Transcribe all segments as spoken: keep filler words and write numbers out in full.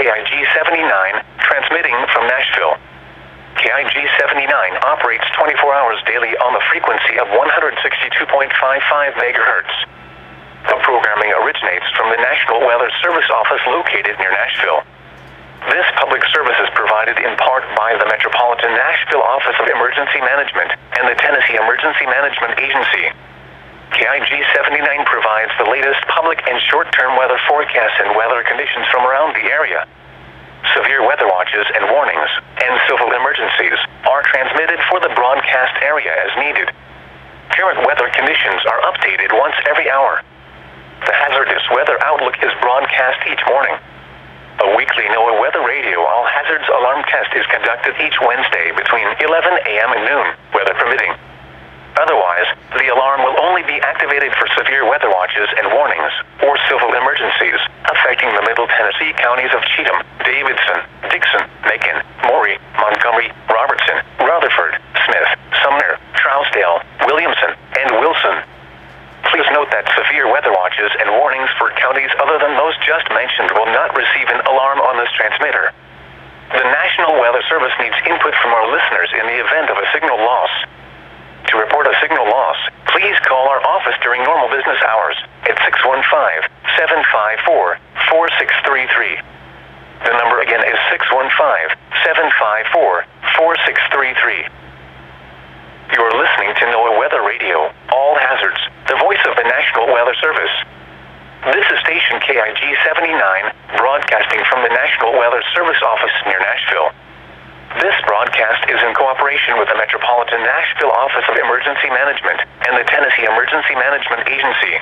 K I G seventy-nine, transmitting from Nashville. K I G seventy-nine operates twenty-four hours daily on the frequency of one hundred sixty-two point five five megahertz. The programming originates from the National Weather Service office located near Nashville. This public service is provided in part by the Metropolitan Nashville Office of Emergency Management and the Tennessee Emergency Management Agency. K I G seventy-nine provides the latest public and short-term weather forecasts and weather conditions from around the area. Severe weather watches and warnings and civil emergencies are transmitted for the broadcast area as needed. Current weather conditions are updated once every hour. The hazardous weather outlook is broadcast each morning. A weekly NOAA Weather Radio All Hazards Alarm Test is conducted each Wednesday between eleven a m and noon, weather permitting. Otherwise, the alarm will only be activated for severe weather watches and warnings or civil emergencies affecting the Middle Tennessee counties of Cheatham, Davidson, Dixon, Macon, Maury, Montgomery, Robertson, Rutherford, Smith, Sumner, Trousdale, Williamson, and Wilson. Please note that severe weather watches and warnings for counties other than those just mentioned will not receive an alarm on this transmitter. The National Weather Service needs input from our listeners in the event of a signal loss. To report a signal loss, please call our office during normal business hours at six one five, seven five four, four six three three. The number again is six one five, seven five four, four six three three. You're listening to NOAA Weather Radio, All Hazards, the voice of the National Weather Service. This is station K I G seventy-nine, broadcasting from the National Weather Service office near Nashville. This broadcast is in cooperation with the Metropolitan Nashville Office of Emergency Management and the Tennessee Emergency Management Agency.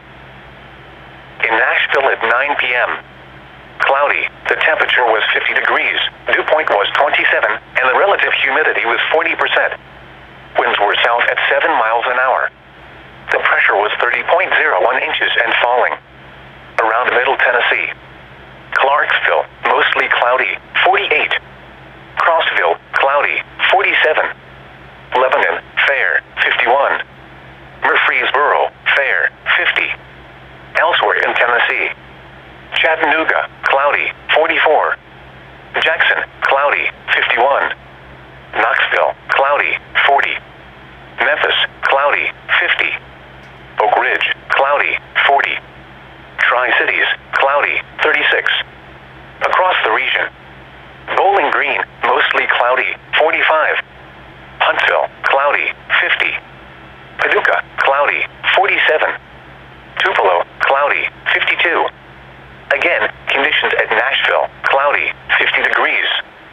In Nashville at nine p m Cloudy, the temperature was fifty degrees, dew point was twenty-seven, and the relative humidity was forty percent. Winds were south at seven miles an hour. The pressure was thirty point zero one inches and falling. Around Middle Tennessee. Clarksville, mostly cloudy, forty-eight. Crossville, cloudy, forty-seven. Lebanon, fair, fifty-one. Murfreesboro, fair, fifty. Elsewhere in Tennessee. Chattanooga, cloudy, forty-four. Jackson, cloudy, fifty-one. Knoxville, cloudy, forty. Memphis, cloudy, fifty. Oak Ridge, cloudy, forty. Tri-Cities, cloudy, thirty-six. Across the region. Bowling Green, mostly cloudy, forty-five. Huntsville, cloudy, fifty. Paducah, cloudy, forty-seven. Tupelo, cloudy, fifty-two. Again, conditions at Nashville, cloudy, fifty degrees.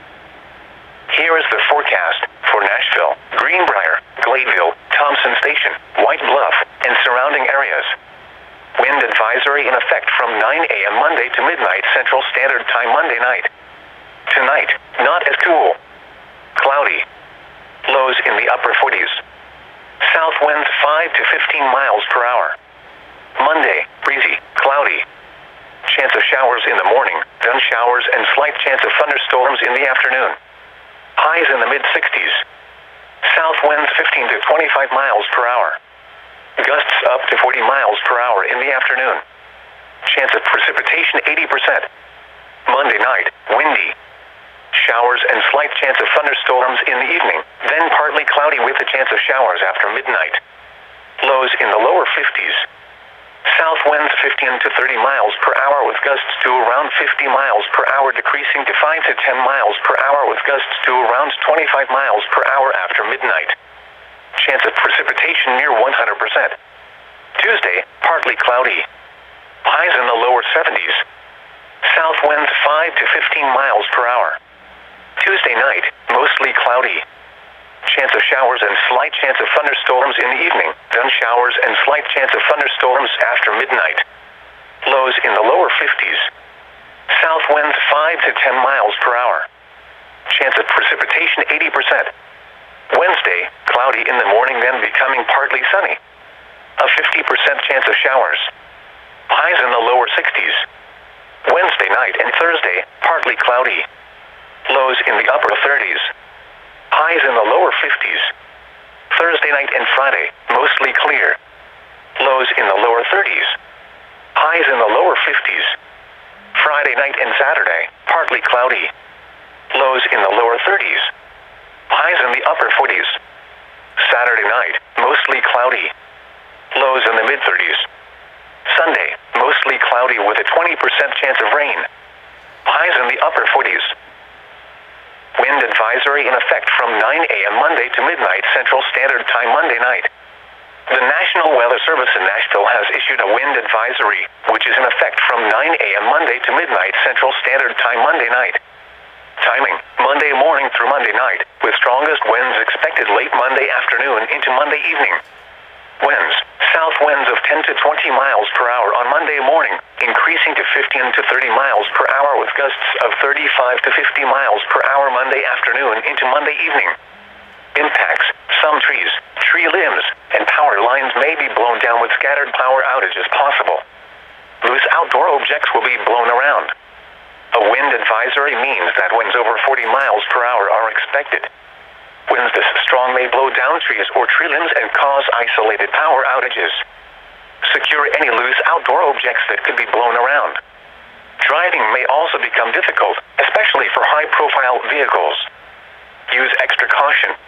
Here is the forecast for Nashville, Greenbrier, Gladeville, Thompson Station, White Bluff, and surrounding areas. Wind advisory in effect from nine a m Monday to midnight Central Standard Time Monday night. Tonight, not as cool. Cloudy. Lows in the upper forties. South winds five to fifteen miles per hour. Monday, breezy, cloudy. Chance of showers in the morning, then showers and slight chance of thunderstorms in the afternoon. Highs in the mid-sixties. South winds fifteen to twenty-five miles per hour. Gusts up to forty miles per hour in the afternoon. Chance of precipitation eighty percent. Monday night, windy. Showers and slight chance of thunderstorms in the evening, then partly cloudy with a chance of showers after midnight. Lows in the lower fifties. South winds fifteen to thirty miles per hour with gusts to around fifty miles per hour, decreasing to five to ten miles per hour with gusts to around twenty-five miles per hour after midnight. Chance of precipitation near one hundred percent. Tuesday, partly cloudy. Highs in the lower seventies. South winds five to fifteen miles per hour. Tuesday night, mostly cloudy. Chance of showers and slight chance of thunderstorms in the evening, then showers and slight chance of thunderstorms after midnight. Lows in the lower fifties. South winds five to ten miles per hour. Chance of precipitation eighty percent. Wednesday, cloudy in the morning, then becoming partly sunny. A fifty percent chance of showers. Highs in the lower sixties. Wednesday night and Thursday, partly cloudy. Lows in the upper thirties. Highs in the lower fifties. Thursday night and Friday, mostly clear. Lows in the lower thirties. Highs in the lower fifties. Friday night and Saturday, partly partly cloudy. Lows in the lower thirties. Highs in the upper forties. Saturday night, mostly cloudy. Lows in the mid-thirties. Sunday, mostly cloudy with a twenty percent chance of rain. Highs in the upper forties. Wind advisory in effect from nine a m Monday to midnight Central Standard Time Monday night. The National Weather Service in Nashville has issued a wind advisory, which is in effect from nine a m Monday to midnight Central Standard Time Monday night. Timing, Monday morning through Monday night, with strongest winds expected late Monday afternoon into Monday evening. Winds, south winds of ten to twenty miles per hour on Monday morning, increasing to fifteen to thirty miles per hour with gusts of thirty-five to fifty miles per hour Monday afternoon into Monday evening. Impacts, some trees, tree limbs, and power lines may be blown down with scattered power outages possible. Loose outdoor objects will be blown around. A wind advisory means that winds over forty miles per hour are expected. Winds this strong may blow down trees or tree limbs and cause isolated power outages. Secure any loose outdoor objects that could be blown around. Driving may also become difficult, especially for high-profile vehicles. Use extra caution